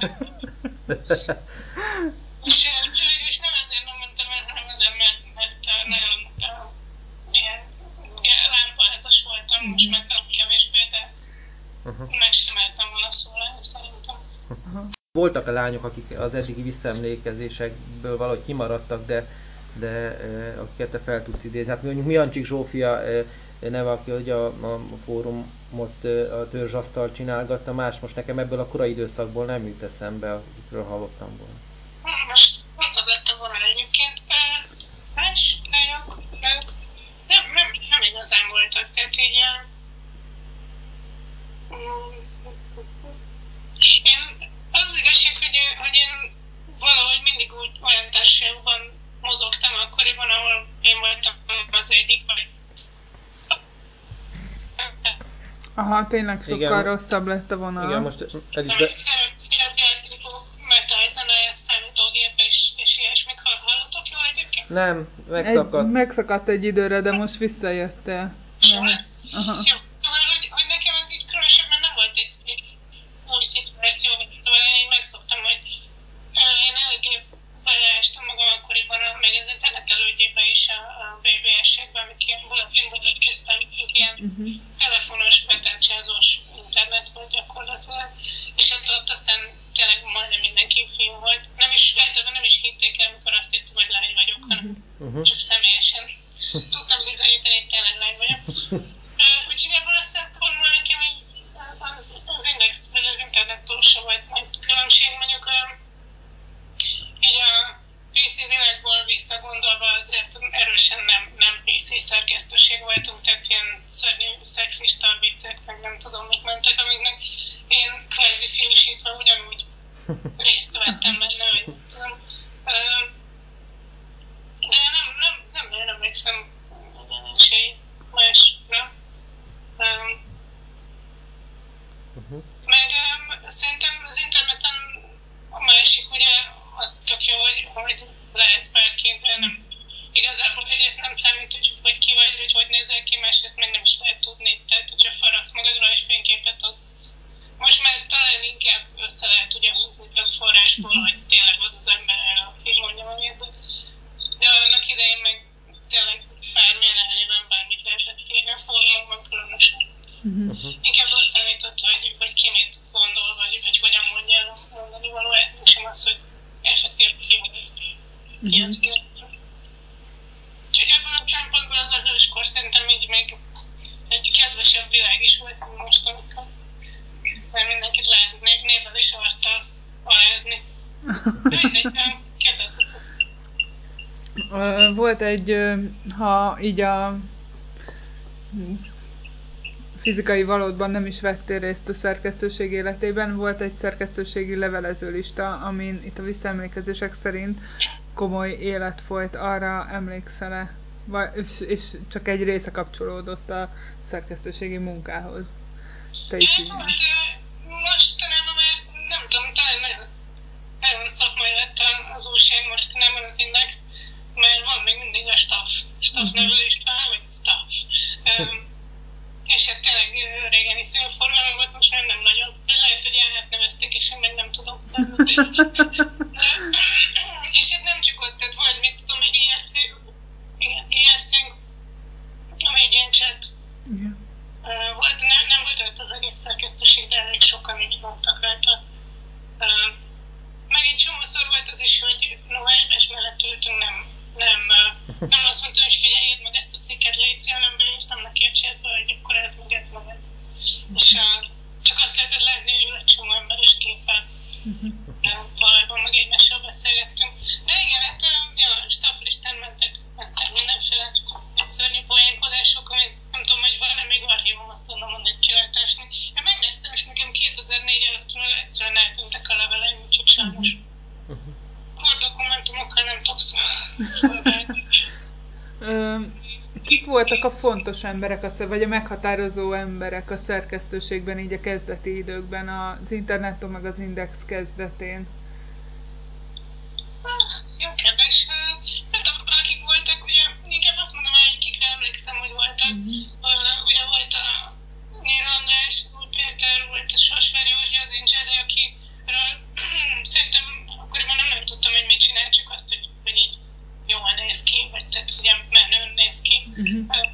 és, és nem ezért nem mondtam el, hanem azért, mert, mert nagyon uh, ilyen lámpaházas voltam, most meg nem kevésbé, de uh-huh. meg sem mertem volna szólani, szerintem. Uh-huh. Voltak a lányok, akik az eddigi visszaemlékezésekből valahogy kimaradtak, de, de eh, akiket te fel tudsz idézni. Hát mondjuk Miancsik Zsófia eh, neve, aki ugye a, a fórumot, eh, a törzsasztalt csinálgatta, más most nekem ebből a korai időszakból nem jut eszembe, akikről hallottam volna. Most hosszabb lettem volna egyébként, más lányok, nem, nem, nem igazán voltak, tehát így én, az, az igazság, hogy, hogy én valahogy mindig úgy olyan társaságban mozogtam akkoriban, ahol én voltam az egyik, vagy aha, tényleg sokkal igen, rosszabb lett a vonal. Igen, most ez is be... számítógép és, és ilyesmik. Hallottok jól egyébként? Nem, megszakadt. Egy, megszakadt egy időre, de most visszajöttél. Aha. Jó, szóval, hogy, hogy nekem ez így különösebben nem volt egy, egy új szituáció, szóval én így megszoktam, hogy én eléggé beleestem magam akkoriban, meg az internet elődjében is a, a bé bé es-ekben, amik ilyen bulletinból készítem, ilyen uh-huh. telefonos, betárcsázós internet volt gyakorlatilag, és hát ott aztán tényleg majdnem mindenki fiú volt. Nem is, általában nem is hitték el, amikor azt hittem, hogy lány vagyok, hanem uh-huh. csak személyesen tudtam bizonyítani, hogy tényleg lány vagyok. Úgyhogy ebből a szempontból nekem így az, az Index, vagy az internet túl se volt nagy különbség, mondjuk így a pé cé világból visszagondolva azért erősen nem, nem pé cé szerkesztőség voltunk, tehát ilyen szörnyű szexista viccek, meg nem tudom mit mentek, amiknek én kvázi fiúsítva ugyanúgy részt vettem benne, hogy nem tudom. De nem, nem, nem nagyon emlékszem se másra. Uh-huh. Meg szerintem az interneten a másik ugye az tök jó, hogy, hogy lehetsz bárként, de nem igazából egyrészt nem számít, hogy, hogy ki vagy, hogy hogy nézel ki, másrészt meg nem is lehet tudni. Tehát, hogyha felraksz magadról egy fényképet, az most már talán inkább össze lehet ugye hozni több forrásból, hogy tényleg az az ember erre, aki mondja magát, de annak idején meg tényleg bármilyen elnyilván bármit lehetett írni a fórumokban különösen. Uh-huh. Inkább azt számított, hogy, hogy ki mit gondol, vagy, vagy hogyan mondja mondani való, ez sem az, hogy effektív ki vagy ki az illetve. Úgyhogy ebből a szempontból az a hőskor szerintem így még egy kedvesebb világ is volt, mint most, amikor mert mindenkit lehet névvel és arccal alázni. Mindegy, kérdezzetek. Volt egy, ha így a fizikai valódban nem is vettél részt a szerkesztőség életében, volt egy szerkesztőségi levelezőlista, amin itt a visszaemlékezések szerint komoly élet folyt, arra emlékszel-e? És, és csak egy része kapcsolódott a szerkesztőségi munkához. Te is így. Hát, most staff nevelést talán, vagy staff. Um, és hát tényleg régen is színformában volt, most már nem nagyon. Lehet, hogy el nevezték, és én meg nem tudom. És ez nem csak ott, tehát volt, mit tudom, egy i er cé, igen, i er cé-nk, ami egy ilyen chat. Yeah. Uh, volt, nem, nem volt rajta az egész szerkesztőség, de elég sokan így mondtak rajta. Uh, meg egy csomószor volt az is, hogy noha egymás mellett ültünk, nem, nem, uh, nem azt mondtam, hogy figyelj, írd meg ezt a cikket, légy, hanem beírtam neki a chatbe, hogy akkor ez meg ez meg ez. És uh, csak azt lehetett látni, hogy ül egy csomó emberes képpel. Uh, valójában meg egymással beszélgettünk. De igen, hát ja, stafflistán mentek, mentek mindenféle szörnyű poénkodások, amit nem tudom, hogy van-e még archívum, azt tudom mondani, hogy ki lehet esni. Én megnéztem, és nekem kétezer-négy előttről egyszerűen eltűntek a leveleim, úgyhogy sajnos. Akkor dokumentumokkal nem tudok szolgálni. Kik voltak a fontos emberek, vagy a meghatározó emberek a szerkesztőségben így a kezdeti időkben, az Internetum meg az Index kezdetén? Jó kérdés. Nem tudom, akik voltak, ugye inkább azt mondom, hogy kikre emlékszem, hogy voltak. Mm-hmm. Uh, ugye volt a Nér András, Úr Péter, volt a Sasvári Józsi, az Inzsede, akiről szerintem akkoriban nem, nem tudtam, hogy mit csinál, csak azt, hogy, hogy így jól néz ki, vagy tehát ugye menőn néz ki. Mm-hmm. Uh,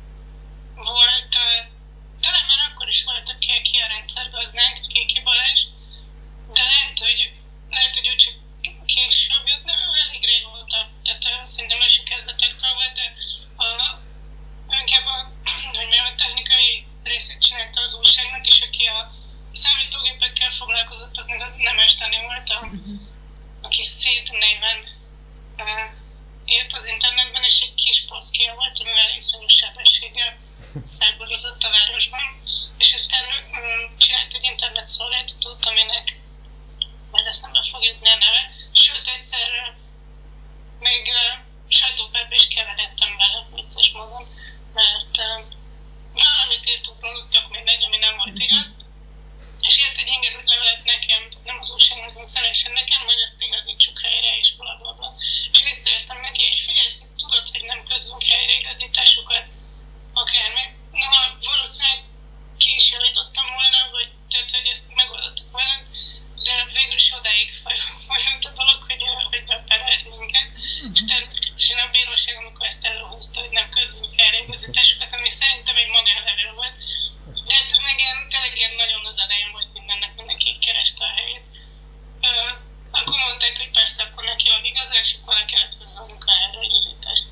volt, uh, talán már akkor is volt, aki, aki a rendszergazdánk, Kéki Balázs, de lehet, hogy, lehet, hogy ő csak később jött, nem, ő elég régóta, tehát uh, szerintem ő se kezdetektől volt, de uh, inkább a, hogy mi a technikai részét csinálta az újságnak, és aki a számítógépekkel foglalkozott, az meg a Nemes Dani volt, a, aki Szét néven uh, írt az internetben, és egy kis poszkija volt, amivel iszonyú sebességgel száguldozott a városban, és aztán um, csinált egy internet szolgáltatót, aminek majd ezt nem be fog jutni a neve, sőt egyszer uh, még uh, sajtóperbe is keveredtem vele, vicces módon, mert uh, valamit írtuk róluk, tök mindegy, ami nem volt igaz, és írt egy ingedett levelet nekem, nem az újságnak, hanem személyesen nekem, hogy ezt igazítsuk helyre, és blablabla. És visszaértem neki, és figyelj, tudod, hogy nem közünk helyreigazításokat, akármi. Na, valószínűleg ki is javítottam volna, vagy tehát, hogy ezt megoldottuk volna, de végül is odáig folyont a dolog, hogy, hogy beperelt minket. És természetesen a bíróság, amikor ezt előhúzta, hogy nem közünk helyreigazításokat, ami szerintem egy magánlevél volt, de hát ez meg ilyen, tényleg ilyen nagyon az elején volt mindennek, mindenki kereste a helyét. Ö, akkor mondták, hogy persze, akkor neki van igaza, és akkor le kellett hozzánunk a helyreigazítást.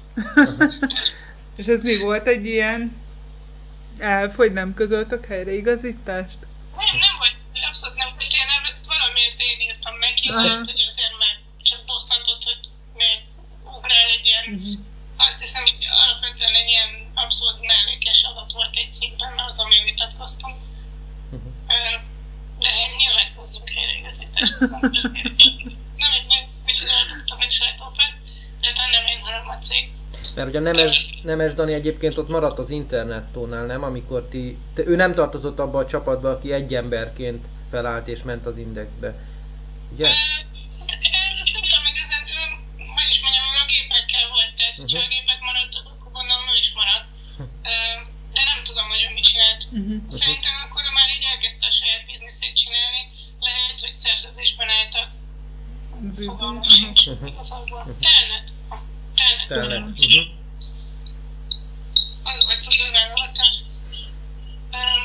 És ez mi volt egy ilyen elf, hogy nem közöltök helyreigazítást? Nem, nem volt, abszolút nem volt ilyen elv, ezt valamiért én írtam neki, mert hogy azért, mert csak bosszantott, hogy miért ugrál egy ilyen, uh-huh. Azt hiszem, hogy alapvetően egy ilyen abszolút mellékes adat volt egy cikkben, az, ami vitatkoztunk. Uh-huh. De nyilván hozzunk helyreigazítást. Nem, nem, micsoda adottam egy sajtópert, de nem én, hanem a cég. Mert ugye Nemes, Nemes Dani egyébként ott maradt az Internettónál, nem? Amikor ti... Te, ő nem tartozott abba a csapatba, aki egy emberként felállt és ment az Indexbe. Ugye? Ezt nem tudom igazán, ő, hogy is mondjam, ő a gépekkel volt, tehát uh-huh. Ha a gépek maradtak, akkor gondolom ő is maradt. De nem tudom, hogy ő mit csinált. Uh-huh. Szerintem akkor ő már így elkezdte a saját bizniszét csinálni, lehet, hogy szerződésben álltak. Fogalmam sincs igazából. Telnet. Telnet. Telnet. Uh-huh. Az volt az ő vállalatás. Um,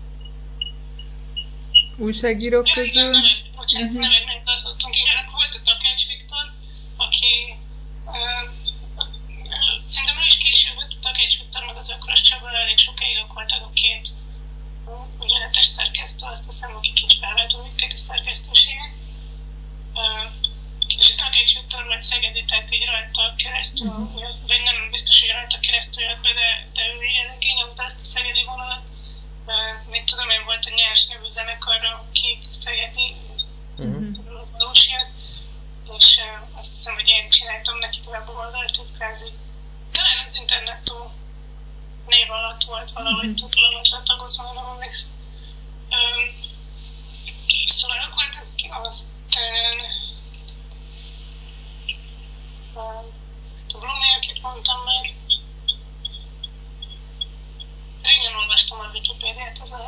Újságírók ja, közül? Igen, nevek, bocsánat, uh-huh. neveknek tartottunk. Igen, akkor volt a Takács Viktor, aki uh, szerintem ő is később volt, a Takács Viktor meg az Ökörös Csaba, elég sokáig ők voltak a két uh, ügyeletes szerkesztő, azt hiszem, akik így felváltózták a szerkesztőséget. Uh, és a Takács Viktor volt Szegedi, tehát így rajta keresztül, uh-huh. vagy nem biztos, hogy rajta keresztül jött be, de, de ő így nyomta ezt a szegedi vonalat. Uh, mit tudom én, volt a Nyers nevű zenekarra, akik szegedi valósiak, uh-huh. és uh, azt hiszem, hogy én csináltam nekik weboldalt, hogy kvázi talán az Internettó név alatt volt valahogy, uh-huh. tudom, hogy letagozva, nem emlékszem. Um, szóval akkor aztán um, a Blumi, akit mondtam meg,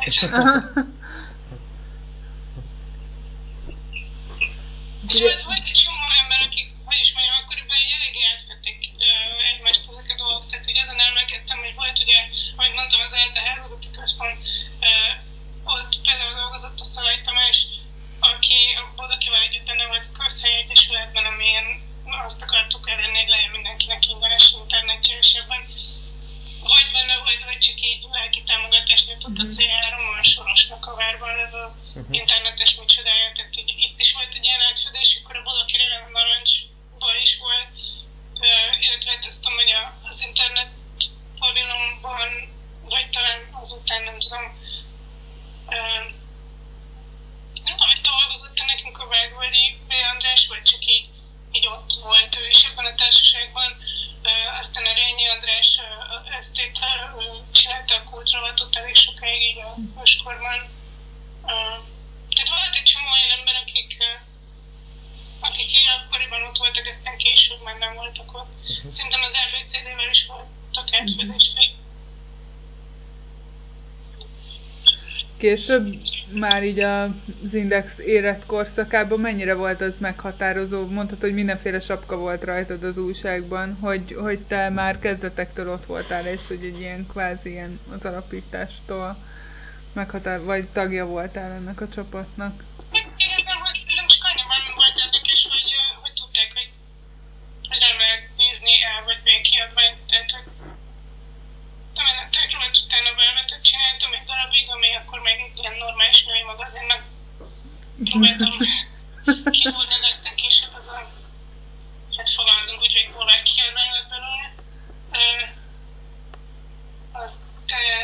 És ez volt egy csomó ember, akik, hogy is mondjam, akkoriban így eléggé átvették egymást ezek a dolgok. Tehát így ezen emlékeztem, hogy volt ugye, ahogy mondtam, az ELTE hálózati központ, ott például dolgozott a Szalai Tamás, aki, akivel együtt benne volt a Közhelyi Egyesületben, amilyen azt akartuk elérni, hogy legyen mindenkinek ingyenes internetje, és ebben vagy benne volt, vagy csak így lelki támogatásra jutott a cé három, a Sorosnak a várban levő uh-huh. internetes micsodája, tehát így, itt is volt egy ilyen átfedés, akkor a Bodoki Réven a Narancsban is volt, uh, illetve hát azt tudom, hogy a, az internet pavilonban, vagy talán azután nem tudom, uh, nem tudom, hogy dolgozott nekünk a Vágvölgyi B. András, vagy csak így, így ott volt ő is ebben a társaságban. Uh, aztán a Rényi András uh, esztétre uh, csinálta a kulcsrovatot elég sokáig így a Hőskorban. Uh, tehát volt egy csomó olyan ember, akik, uh, akik így akkoriban ott voltak, aztán később már nem voltak ott. Uh-huh. Szerintem az á bé cé dé-vel is voltak átfedések. Később már így az Index érett korszakában mennyire volt az meghatározó? Mondtad, hogy mindenféle sapka volt rajtad az újságban, hogy, hogy te már kezdetektől ott voltál, és hogy egy ilyen kvázi ilyen az alapítástól meghatár, vagy tagja voltál ennek a csapatnak. Igen, nem csak annyiban volt érdekes, hogy, hogy tudták, hogy, hogy nem lehet nézni A vagy B kiadványt, tehát hogy talán a Techrolt utána Velvetet csináltam egy darabig, ami akkor még egy ilyen normális női magazinnak próbáltam kigúrni, de aztán később az a, hát fogalmazunk úgy, hogy polár kiadvány lett belőle. Aztán,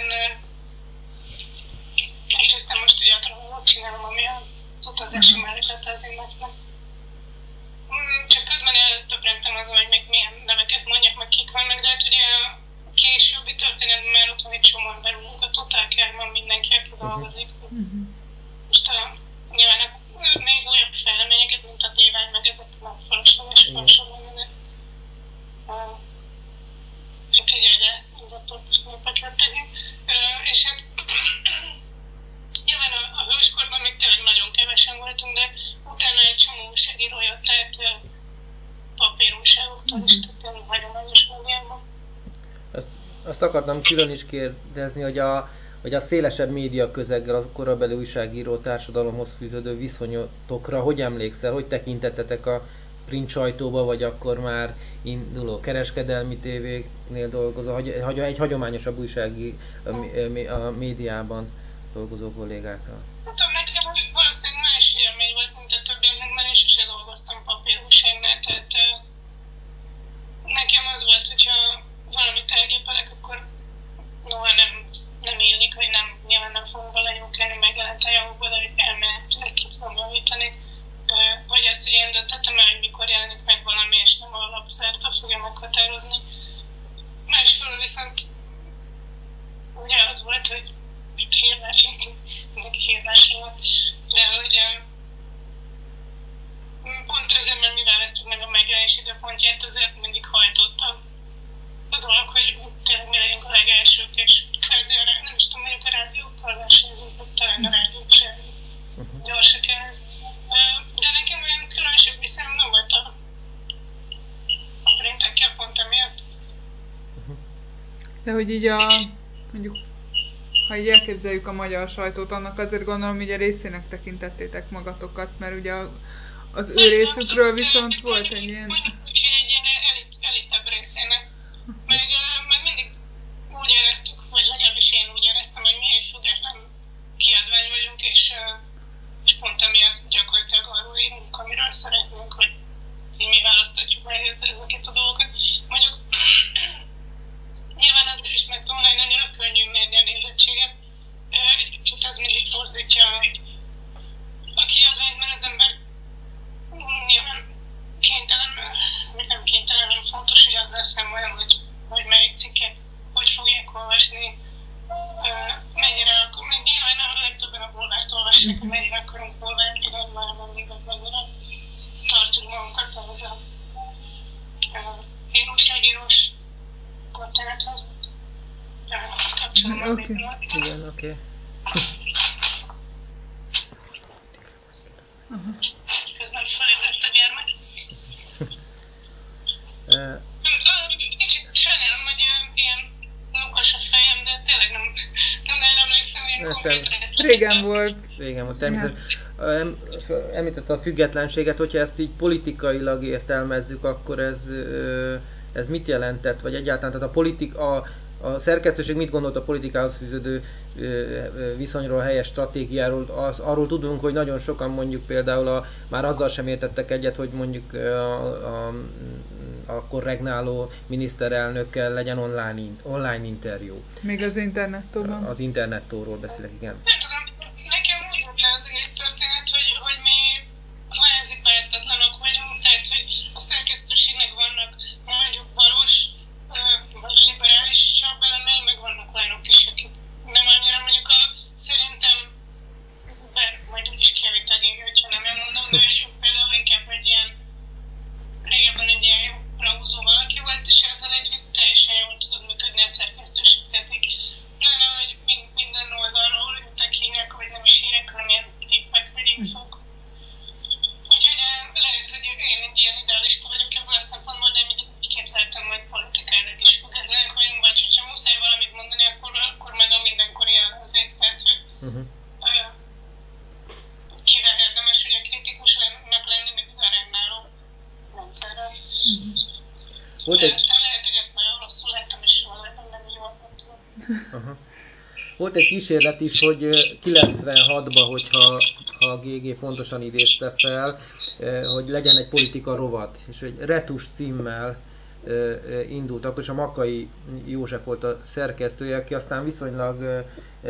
és aztán most ugye a travót csinálom, ami az utazási melléklete az Indexnek. Csak közben eltöprengtem azon, hogy még milyen neveket mondjak, meg kik vannak, de hát ugye későbbi történetben már ott van egy csomó ember munka, Totál Kármán, mindenki, aki dolgozik. Uh-huh. Most a, nyilván a, még újabb fejleményeket, mint a Dévány, meg ezek a fölösleges felsoroljunk, de uh, hát így egyre indított népek jöttek. Uh, és hát nyilván a, a Hőskorban még tényleg nagyon kevesen voltunk, de utána egy csomó újságíró jött, tehát uh, papírújságoktól is, tehát tényleg hagyományos médiában. Azt, azt akartam külön is kérdezni, hogy a, hogy a szélesebb média közeggel, a korabeli újságíró társadalomhoz fűződő viszonyotokra hogy emlékszel, hogy tekintettetek a print sajtóba, vagy akkor már induló kereskedelmi tévéknél dolgozó, egy hagyományosabb újsági a, a médiában dolgozó kollégákra? Hát nekem az valószínűleg más élmény volt, mint a többieknek, mert én sose dolgoztam papírújságnál, tehát nekem az volt, hogyha valamit elgépelek, akkor noha nem, nem illik, vagy nem, nyilván nem fogom vele jókelni megjelent a javukba, de hogy elméletileg ki tudom javítani. Vagy azt, hogy én döntöttem el, hogy mikor jelenik meg valami, és nem a lapszárta fogja meghatározni. Másfelől viszont ugye az volt, hogy hírverseny, mindenki hírverseny volt, de hogy pont ezért, mert mi választjuk meg a megjelenés időpontját, azért mindig hajtottam a dolog, hogy tényleg mi legyünk a legelsők, és kvázi a, nem is tudom, mondjuk a rádiókkal versenyzünk, vagy talán a rádiók sem uh-huh. gyorsak ehhez. De nekem olyan különösebb viszonyom nem volt a, a printekkel pont emiatt. Uh-huh. De hogy így a, mondjuk, ha így elképzeljük a magyar sajtót, annak azért gondolom, hogy a részének tekintettétek magatokat, mert ugye a, az ő részükről viszont volt egy ilyen... Mondjuk úgy, hogy egy ilyen elit, elitebb részének. Meg, meg mindig úgy éreztük, vagy legalábbis én úgy éreztem, hogy mi egy független kiadvány vagyunk, és, és pont emiatt gyakorlatilag arról írunk, amiről szeretnénk, hogy mi választatjuk meg ezeket a dolgokat. Mondjuk nyilván azért is, mert online annyira könnyű mérni a nézettséget. Egy kicsit az mindig torzítja a kiadványt, mert az ember nyilván kénytelen, vagy nem kénytelen, nem fontos, hogy azzal számoljon, hogy, hogy melyik cikket hogy fogják olvasni, mennyire akkor, még nyilván a legtöbben a bulvárt olvassák, hogy mennyire akarunk bulvárt irányba, mindig az mennyire tartjuk magunkat ahhoz a én újságírós történethez. Kapcsolom a okay. Igen, oké. Okay. uh-huh. Közben felébredt a gyermek. Kicsit sajnálom, hogy ilyen munkos a fejem, de tényleg nem, nem nagyon emlékszem ilyen konkrét részletekre. Régen volt. Régen volt, természetesen. Említette a függetlenséget, hogyha ezt így politikailag értelmezzük, akkor ez, ez mit jelentett? Vagy egyáltalán tehát a, politik, a, a szerkesztőség mit gondolt a politikához fűződő viszonyról, a helyes stratégiáról? Az, arról tudunk, hogy nagyon sokan mondjuk például a, már azzal sem értettek egyet, hogy mondjuk a, a, akkor regnáló miniszterelnökkel legyen online, online interjú. Még az internettóban? Az internettóról beszélek, igen. Nem tudom, nekem úgy volt le az egész történet, hogy, hogy mi kvázi pártatlanok vagyunk, tehát hogy a szerkesztőségnek vannak mondjuk valós vagy liberálisabb elemei, meg vannak olyanok is, akik nem annyira mondjuk a, szerintem, bár majd úgyis kiavítanék, hogyha nem elmondom, de hogy például inkább egy ilyen, régebben egy ilyen jobbra húzó valaki volt, és ezzel együtt teljesen jól tudod működni a szerkesztőség. Tehát így, pláne, hogy minden oldalról ültek hírek, vagy nem is hírek, hanem ilyen tippek, vagy infók. Úgyhogy lehet, hogy én egy ilyen idealista vagyok ebből a szempontból, de mindig úgy képzeltem, hogy politikailag is függetlenek vagyunk, vagy hogyha muszáj valamit mondani, akkor, akkor meg a mindenkori ellenzék. Tehát, hogy uh-huh. kivel érdemes ugye kritikusnak lenni, még a regnáló rendszerrel. Uh-huh. Volt egy... Aztán lehet, hogy ezt nagyon rosszul láttam, és valójában nem így volt, nem tudom. Uh-huh. Volt egy kísérlet is, hogy kilencvenhatban, hogyha ha a gé gé pontosan idézte fel, hogy legyen egy politika rovat, és egy retus címmel indult, akkor is a Makkai József volt a szerkesztője, aki aztán viszonylag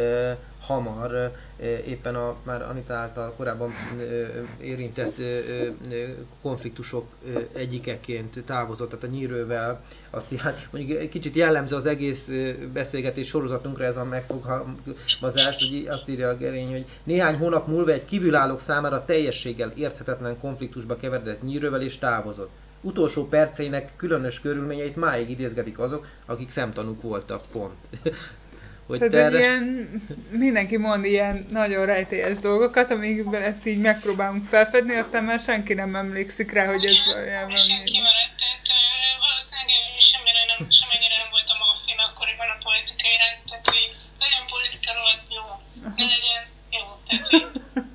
hamar, éppen a már Anita által korábban érintett konfliktusok egyikeként távozott, tehát a Nyírővel. Azt hát, mondjuk egy kicsit jellemző az egész beszélgetés sorozatunkra ez a megfogalmazás, hogy azt írja a Gerény, hogy néhány hónap múlva egy kívülállók számára teljességgel érthetetlen konfliktusba keveredett Nyírővel és távozott. Utolsó perceinek különös körülményeit máig idézgetik azok, akik szemtanúk voltak, pont. Hogy Tehát terre... ilyen, mindenki mond ilyen nagyon rejtélyes dolgokat, amikben ezt így megpróbálunk felfedni, aztán már senki nem emlékszik rá, hogy ez valójában mi. Senki maradt, tehát valószínűleg én semmire nem, semennyire nem voltam affin akkoriban a politikai rend, tehát hogy legyen politika rohadt jó, ne legyen jó, tehát hogy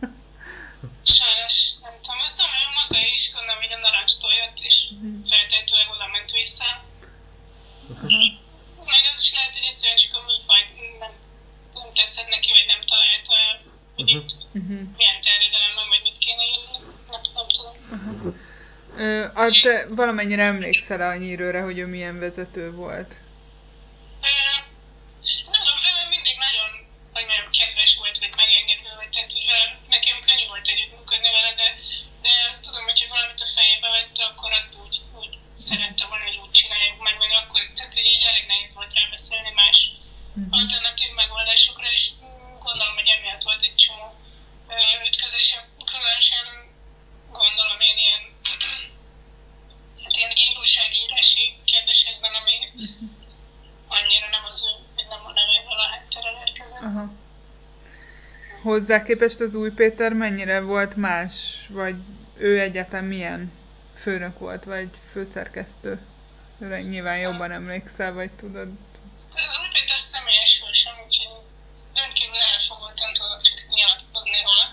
sajnos, nem tudom, azt tudom, hogy maga is gondolom, hogy a narancstól jött, és feltétlenül oda ment vissza. Uh-huh. Meg az is lehet, hogy egyszerűen csak a műfaj nem, nem tetszett neki, vagy nem találta, hogy uh-huh. itt uh-huh. milyen terjedelemben, vagy mit kéne írni, nem, nem tudom. Uh-huh. Ö, az te valamennyire emlékszel a Nyírőre, hogy ő milyen vezető volt? Ö, nem tudom, velem mindig nagyon, hogy nagyon kedves volt, vagy megengedő, vagy tehát, hogy velem, nekem könnyű volt együttműködni vele, de, de azt tudom, hogyha valamit a fejébe vette, akkor azt úgy, úgy szerette volna, hogy úgy csináljuk meg, vagy akkor, tehát hogy így elég nehéz volt elbeszélni más uh-huh. alternatív megoldásokra, és gondolom, hogy emiatt volt egy csomó ütközés, különösen gondolom én ilyen, hát ilyen újságírási kérdésekben, ami uh-huh. annyira nem az ő, hogy nem a nevével a háttérrel érkezett. Uh-huh. Hozzá képest az Új Péter mennyire volt más, vagy ő egyáltalán milyen főnök volt, vagy főszerkesztő? Őre nyilván jobban emlékszel, vagy tudod? Az Új Péter személyes hősem, úgyhogy rendkívül elfogoltan tudok csak nyilatkozni róla.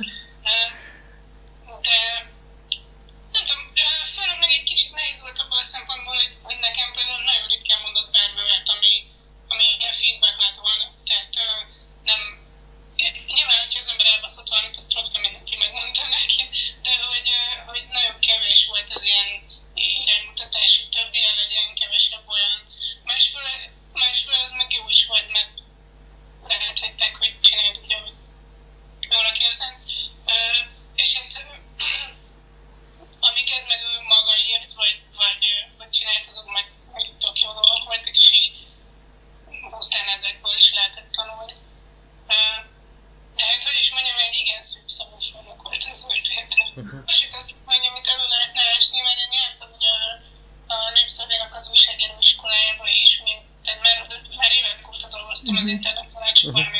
De nem tudom, főleg egy kicsit nehéz volt abban a szempontból, hogy, hogy nekem például nagyon ritkán mondott bármi olyat, ami, ami ilyen feedback lett volna. Tehát nem, nyilván, hogyha az ember elbaszott valamit, azt rögtön mindenki megmondta neki, de hogy, hogy nagyon kevés volt az ilyen iránymutatás, hogy több ilyen legyen, kevesebb olyan. Másfél, másfél az meg jó is volt, mert lehethettek, hogy csináld úgy, ahogy jónak érzem. És hát amiket meg ő maga írt, vagy, vagy, vagy csinált, azok meg, meg tök jó dolgok voltak, és így pusztán ezekből is lehetett tanulni. De hát, hogy is mondjam, egy igen szűkszavú főnök volt az Új Péter. Uh-huh. Most itt azt mondjam, amit elő lehetne esni, mert én jártam ugye a, a Népszabálynak az újságíró iskolájába is, mint, tehát már, már évek óta dolgoztam uh-huh. az internet tanácsokban, uh-huh.